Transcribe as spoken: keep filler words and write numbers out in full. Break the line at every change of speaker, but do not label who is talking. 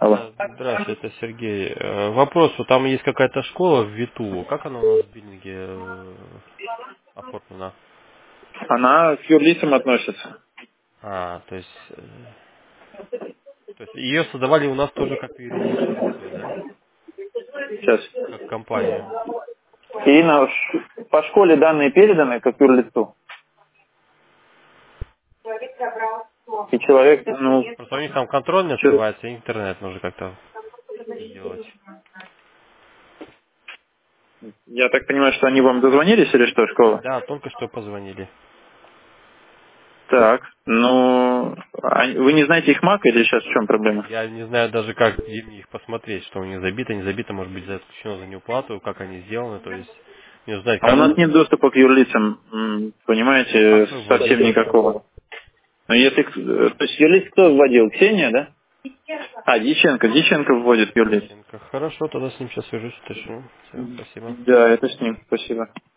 Алло.
Да, здравствуйте, это Сергей. Э, Вопрос, вот там есть какая-то школа в Виту, как она у нас в биллинге э, оформлена?
Она к юрлицам относится.
А, то есть, э, то есть ее создавали у нас тоже как юридическое лицо, да?
Сейчас.
Как компанию.
Ирина, ш- по школе данные переданы как юрлицу. И человек, ну,
Просто у них там контроль не
чё-
открывается, и интернет нужно как-то сделать.
я так понимаю, что они вам дозвонились или что, школа?
Да, только что позвонили.
Так, ну, а вы не знаете их мак или сейчас в чем проблема?
Я не знаю даже, как где мне их посмотреть, что у них забито, не забито, может быть, исключено за неуплату, как они сделаны, то есть не узнать,
А у
как...
нас нет доступа к юрлицам, м,
А
понимаете,
кто
совсем
вводил?
никакого. Но если, к- э, то есть юрлиц кто вводил? Ксения, да? А, Диченко, Диченко вводит юрлиц.
Диченко. Хорошо, тогда с ним сейчас свяжусь, уточню. Все, спасибо.
Да, это с ним, спасибо.